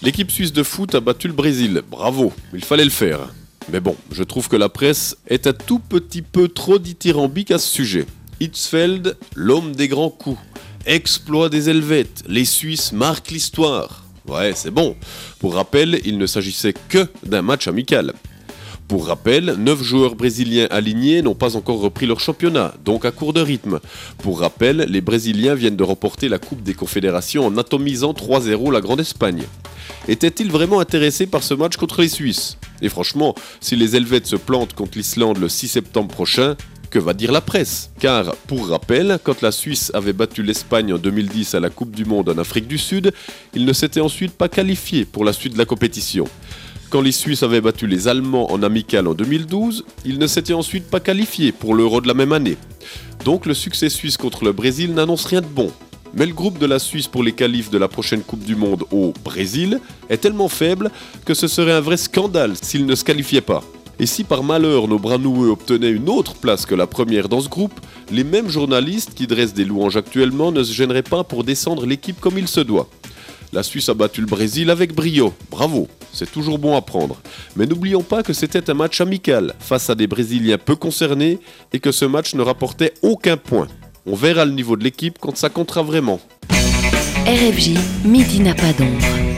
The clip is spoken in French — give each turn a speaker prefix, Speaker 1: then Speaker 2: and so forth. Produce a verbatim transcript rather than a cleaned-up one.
Speaker 1: L'équipe suisse de foot a battu le Brésil, bravo, il fallait le faire. Mais bon, je trouve que la presse est un tout petit peu trop dithyrambique à ce sujet. Hitzfeld, l'homme des grands coups. Exploit des Helvètes, les Suisses marquent l'histoire. Ouais, c'est bon. Pour rappel, il ne s'agissait que d'un match amical. Pour rappel, neuf joueurs brésiliens alignés n'ont pas encore repris leur championnat, donc à court de rythme. Pour rappel, les Brésiliens viennent de remporter la Coupe des Confédérations en atomisant trois zéro la Grande Espagne. Étaient-ils vraiment intéressés par ce match contre les Suisses ? Et franchement, si les Helvètes se plantent contre l'Islande le six septembre prochain, que va dire la presse ? Car, pour rappel, quand la Suisse avait battu l'Espagne en deux mille dix à la Coupe du Monde en Afrique du Sud, ils ne s'étaient ensuite pas qualifiés pour la suite de la compétition. Quand les Suisses avaient battu les Allemands en amical en deux mille douze, ils ne s'étaient ensuite pas qualifiés pour l'Euro de la même année. Donc le succès suisse contre le Brésil n'annonce rien de bon. Mais le groupe de la Suisse pour les qualifs de la prochaine Coupe du Monde au Brésil est tellement faible que ce serait un vrai scandale s'ils ne se qualifiaient pas. Et si par malheur nos bras noueux obtenaient une autre place que la première dans ce groupe, les mêmes journalistes qui dressent des louanges actuellement ne se gêneraient pas pour descendre l'équipe comme il se doit. La Suisse a battu le Brésil avec brio, bravo, c'est toujours bon à prendre. Mais n'oublions pas que c'était un match amical face à des Brésiliens peu concernés et que ce match ne rapportait aucun point. On verra le niveau de l'équipe quand ça comptera vraiment.
Speaker 2: R F J, midi n'a pas d'ombre.